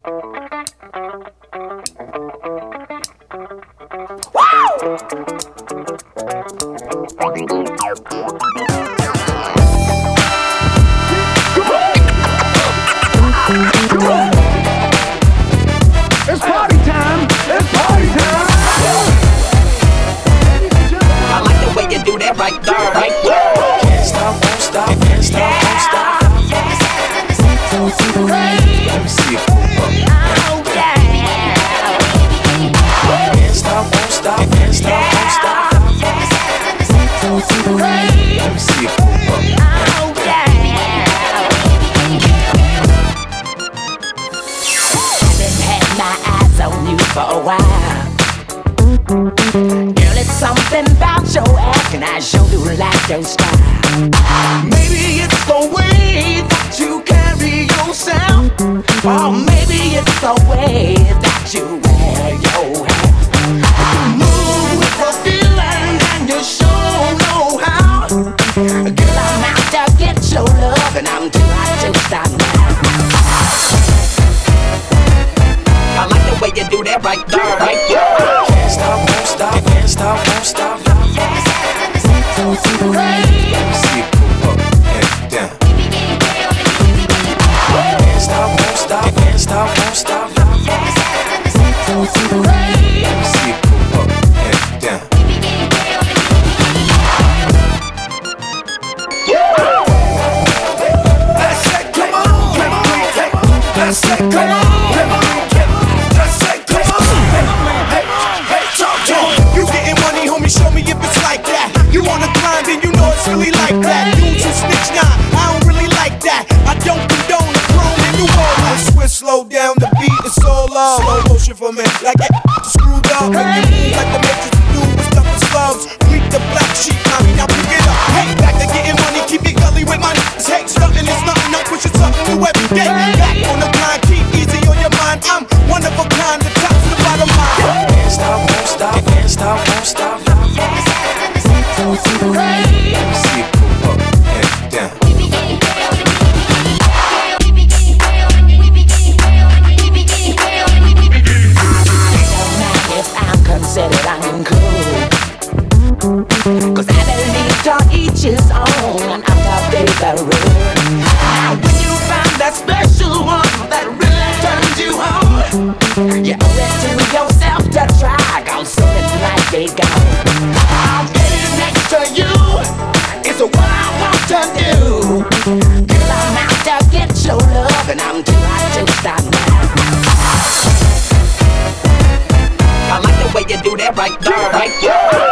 It's party time! It's party time! I like the way you do that right there, right there. Can't stop, won't stop, can't stop, won't stop. Let me see it move up. Can't stop, won't stop, can't stop, won't stop. Let me see it move up. Haven't had my eyes on you for a while. Girl, it's something about your act, and I sure do like your style. Maybe it's the way that you carry yourself. Or maybe it's the way that you wear your hair. You move with a feeling and you sure know how. Girl, I'm out to get your love, and I'm too hot to stop now. I like the way you do that right there, right there. Can't stop, won't stop, can't stop, won't stop. Let me see it move up and down. Can't stop, won't stop, can't stop, won't stop. Let me see it move up and down. I said, come on, come on. I said, come on, come on. I said, come on. Hey, talk to him. You getting money, homie? Show me if it's like that. You on the grind, and you know it's really like that. Dudes who snitch now, I don't really like that. I don't condone the throne in New Orleans. Swiss, slow down, the beat is so low. Slow motion for me, like it screwed up. Make it move like the Matrix do with stuff and slugs. Read the black sheep, mommy, now pick it up. Hey, back to getting money, keep it gully with my niggas. Hey, something is nothing, I'm pushing something new every day. Back on the grind, keep easy on your mind. I'm one of a kind, the top to the bottom line. Can't stop, won't stop, can't stop, won't stop. Let me see it move up and down. If I'm considered uncool, 'cause I believe to each his own. I'm the bigger rule. Now when you find that special one that really turns you on, you owe it to yourself to try, 'cause something like they go. I'm getting next to you is what I want to do. Girl, I'm out to get your love, and I'm too hot to stop now. I like the way you do that right there, right there.